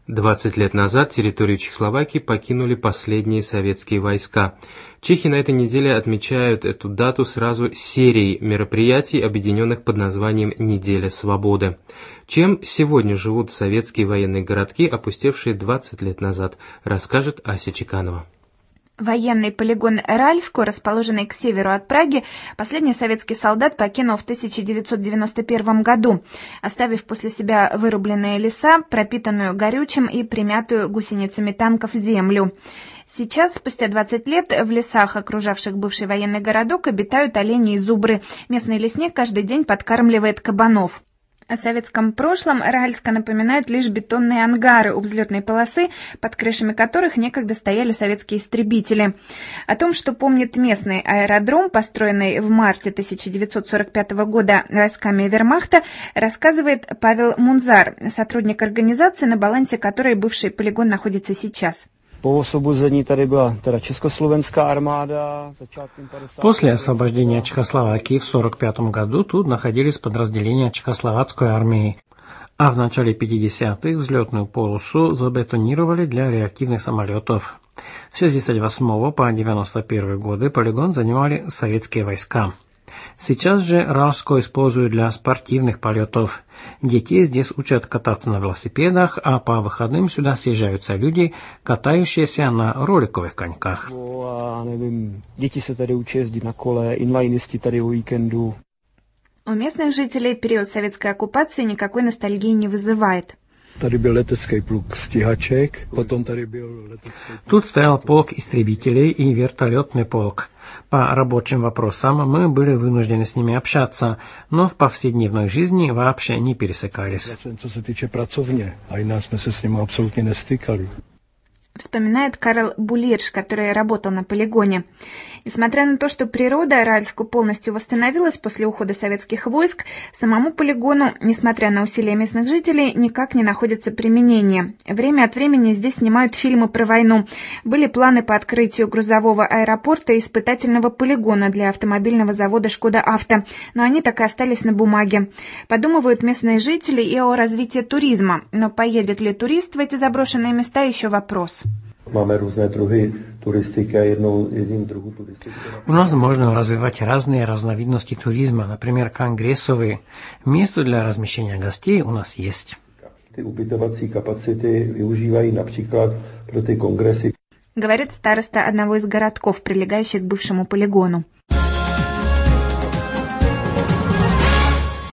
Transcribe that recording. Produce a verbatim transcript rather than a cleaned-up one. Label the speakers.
Speaker 1: двадцать лет назад территорию Чехословакии покинули последние советские войска. Чехи на этой неделе отмечают эту дату сразу серией мероприятий, объединенных под названием «Неделя свободы». Чем сегодня живут советские военные городки, опустевшие двадцать лет назад, расскажет Ася Чеканова.
Speaker 2: Военный полигон Ральско, расположенный к северу от Праги, последний советский солдат покинул в тысяча девятьсот девяносто первом году, оставив после себя вырубленные леса, пропитанную горючим и примятую гусеницами танков землю. Сейчас, спустя двадцать лет, в лесах, окружавших бывший военный городок, обитают олени и зубры. Местный лесник каждый день подкармливает кабанов. О советском прошлом Ральско напоминают лишь бетонные ангары у взлетной полосы, под крышами которых некогда стояли советские истребители. О том, что помнит местный аэродром, построенный в марте тысяча девятьсот сорок пятого года войсками Вермахта, рассказывает Павел Мунзар, сотрудник организации, на балансе которой бывший полигон находится сейчас.
Speaker 3: После освобождения Чехословакии в сорок пятом году тут находились подразделения Чехословацкой армии, а в начале пятидесятых взлетную полосу забетонировали для реактивных самолетов. С шестьдесят восьмого по девяносто первый годы полигон занимали советские войска. Сейчас же Ральско используют для спортивных полетов. Детей здесь учат кататься на велосипедах, а по выходным сюда съезжаются люди, катающиеся на роликовых коньках.
Speaker 2: Дети tady učí jezdit na kole, inlinisti tady o víkendu. У местных жителей период советской оккупации никакой ностальгии не вызывает.
Speaker 3: Тут стоял полк истребителей и вертолетный полк. По рабочим вопросам мы были вынуждены с ними общаться, но в повседневной жизни вообще не пересекались.
Speaker 2: Вспоминает Карл Булирш, который работал на полигоне. Несмотря на то, что природа Ральско полностью восстановилась после ухода советских войск, самому полигону, несмотря на усилия местных жителей, никак не находится применение. Время от времени здесь снимают фильмы про войну. Были планы по открытию грузового аэропорта и испытательного полигона для автомобильного завода «Шкода Авто», но они так и остались на бумаге. Подумывают местные жители и о развитии туризма, но поедет ли турист в эти заброшенные места, еще вопрос.
Speaker 3: У нас можно развивать разные разновидности туризма, например, конгрессовый. Место для размещения гостей у нас есть.
Speaker 2: Говорит староста одного из городков, прилегающих к бывшему полигону.